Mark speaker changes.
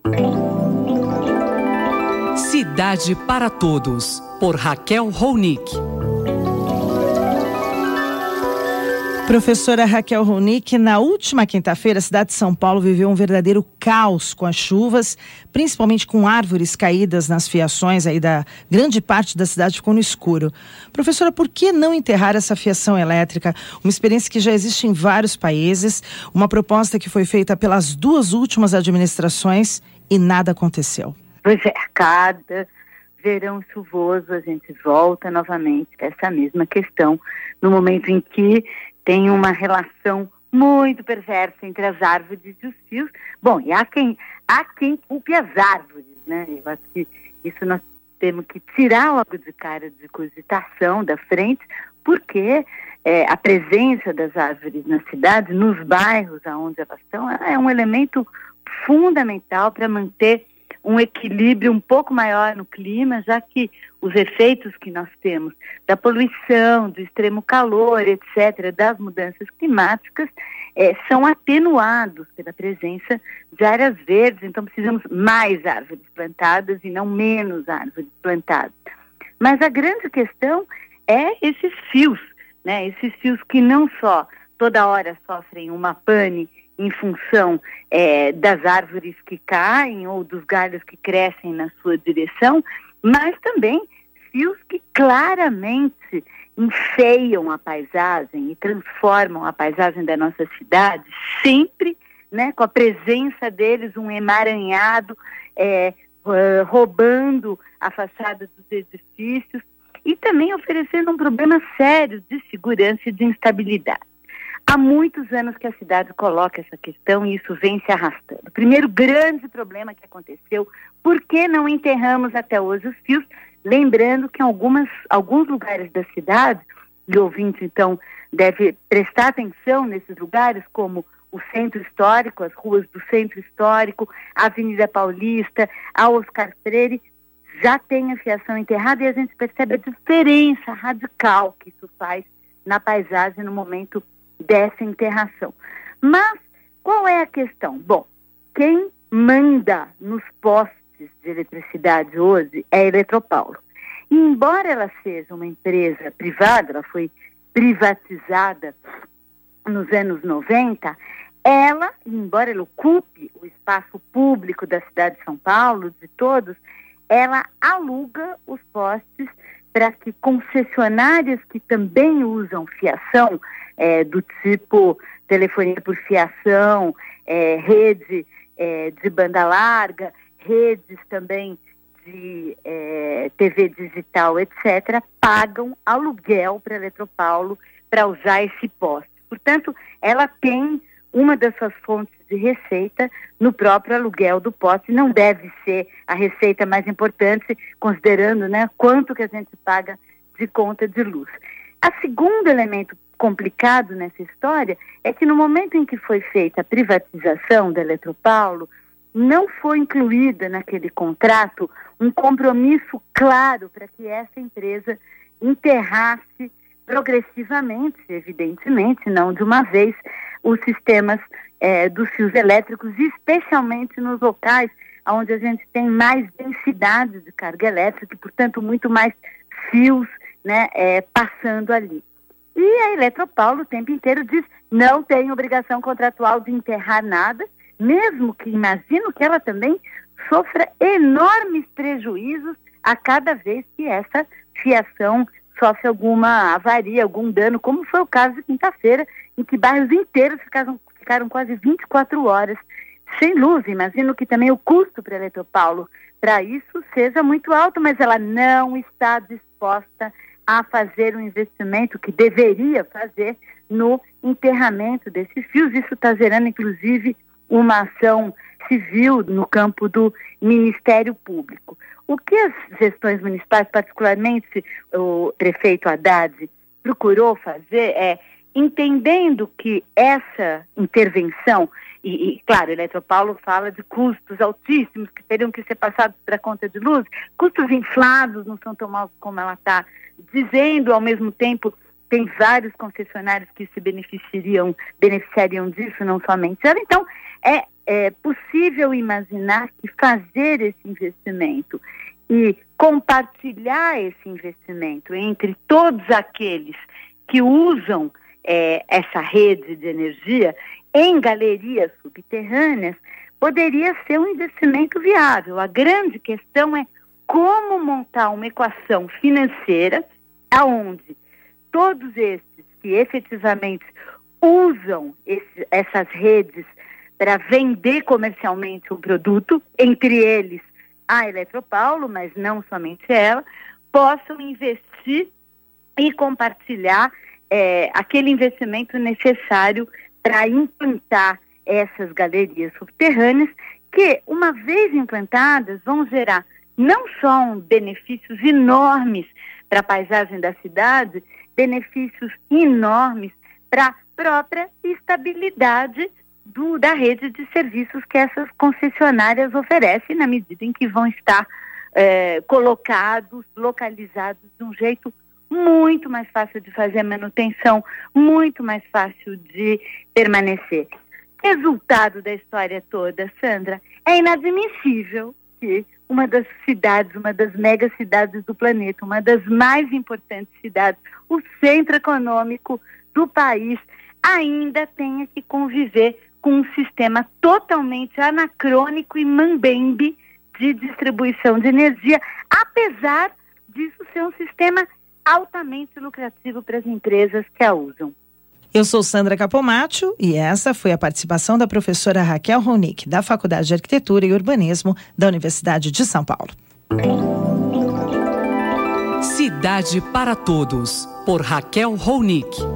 Speaker 1: Cidade para Todos, por Raquel Ronick.
Speaker 2: Professora Raquel Ronick, na última quinta-feira, a cidade de São Paulo viveu um verdadeiro caos com as chuvas, principalmente com árvores caídas nas fiações, aí da grande parte da cidade ficou no escuro. Professora, por que não enterrar essa fiação elétrica? Uma experiência que já existe em vários países, uma proposta que foi feita pelas duas últimas administrações e nada aconteceu.
Speaker 3: Pois é, cada verão chuvoso a gente volta novamente para essa mesma questão, no momento em que tem uma relação muito perversa entre as árvores e os fios. Bom, e há quem culpe as árvores, né? Eu acho que isso nós temos que tirar logo de cara de cogitação da frente, porque a presença das árvores na cidade, nos bairros onde elas estão, é um elemento fundamental para manter um equilíbrio um pouco maior no clima, já que os efeitos que nós temos da poluição, do extremo calor, etc., das mudanças climáticas, são atenuados pela presença de áreas verdes. Então precisamos mais árvores plantadas e não menos árvores plantadas. Mas a grande questão é esses fios, né? Esses fios que não só toda hora sofrem uma pane em função das árvores que caem ou dos galhos que crescem na sua direção, mas também fios que claramente enfeiam a paisagem e transformam a paisagem da nossa cidade, sempre, né, com a presença deles, um emaranhado, roubando a fachada dos edifícios e também oferecendo um problema sério de segurança e de instabilidade. Há muitos anos que a cidade coloca essa questão e isso vem se arrastando. O primeiro grande problema que aconteceu, por que não enterramos até hoje os fios? Lembrando que em alguns lugares da cidade, e o ouvinte então deve prestar atenção nesses lugares, como o Centro Histórico, as ruas do Centro Histórico, a Avenida Paulista, a Oscar Freire, já tem a fiação enterrada e a gente percebe a diferença radical que isso faz na paisagem no momento dessa enterração. Mas qual é a questão? Bom, quem manda nos postes de eletricidade hoje é a Eletropaulo. E embora ela seja uma empresa privada, ela foi privatizada nos anos 90, ela, embora ela ocupe o espaço público da cidade de São Paulo, de todos, ela aluga os postes para que concessionárias que também usam fiação, do tipo telefonia por fiação, rede de banda larga, redes também de TV digital, etc., pagam aluguel para a Eletropaulo para usar esse poste. Portanto, ela tem uma das suas fontes de receita no próprio aluguel do poste. Não deve ser a receita mais importante, considerando, né, quanto que a gente paga de conta de luz. O segundo elemento complicado nessa história é que no momento em que foi feita a privatização da Eletropaulo, não foi incluída naquele contrato um compromisso claro para que essa empresa enterrasse progressivamente, evidentemente, não de uma vez, os sistemas dos fios elétricos, especialmente nos locais onde a gente tem mais densidade de carga elétrica e, portanto, muito mais fios, né, passando ali. E a Eletropaulo o tempo inteiro diz, não tem obrigação contratual de enterrar nada, mesmo que imagino que ela também sofra enormes prejuízos a cada vez que essa fiação sofre alguma avaria, algum dano, como foi o caso de quinta-feira, em que bairros inteiros ficaram quase 24 horas sem luz. Imagino que também o custo para a Eletropaulo para isso seja muito alto, mas ela não está disposta a fazer um investimento que deveria fazer no enterramento desses fios. Isso está gerando, inclusive, uma ação civil no campo do Ministério Público. O que as gestões municipais, particularmente o prefeito Haddad, procurou fazer é, entendendo que essa intervenção, e claro, a Eletropaulo fala de custos altíssimos que teriam que ser passados para a conta de luz, custos inflados, não são tão altos como ela está dizendo. Ao mesmo tempo, tem vários concessionários que se beneficiariam disso, não somente ela. Então, é possível imaginar que fazer esse investimento e compartilhar esse investimento entre todos aqueles que usam essa rede de energia em galerias subterrâneas poderia ser um investimento viável. A grande questão é como montar uma equação financeira aonde todos esses que efetivamente usam essas redes para vender comercialmente um produto, entre eles a Eletropaulo, mas não somente ela, possam investir e compartilhar aquele investimento necessário para implantar essas galerias subterrâneas que, uma vez implantadas, vão gerar não só benefícios enormes para a paisagem da cidade, benefícios enormes para a própria estabilidade da rede de serviços que essas concessionárias oferecem, na medida em que vão estar colocados, localizados de um jeito muito mais fácil de fazer a manutenção, muito mais fácil de permanecer. Resultado da história toda, Sandra, é inadmissível que uma das cidades, uma das megacidades do planeta, uma das mais importantes cidades, o centro econômico do país, ainda tenha que conviver com um sistema totalmente anacrônico e mambembe de distribuição de energia, apesar disso ser um sistema altamente lucrativo para as empresas que a usam.
Speaker 2: Eu sou Sandra Capomatto e essa foi a participação da professora Raquel Ronick, da Faculdade de Arquitetura e Urbanismo da Universidade de São Paulo.
Speaker 1: Cidade para Todos, por Raquel Ronick.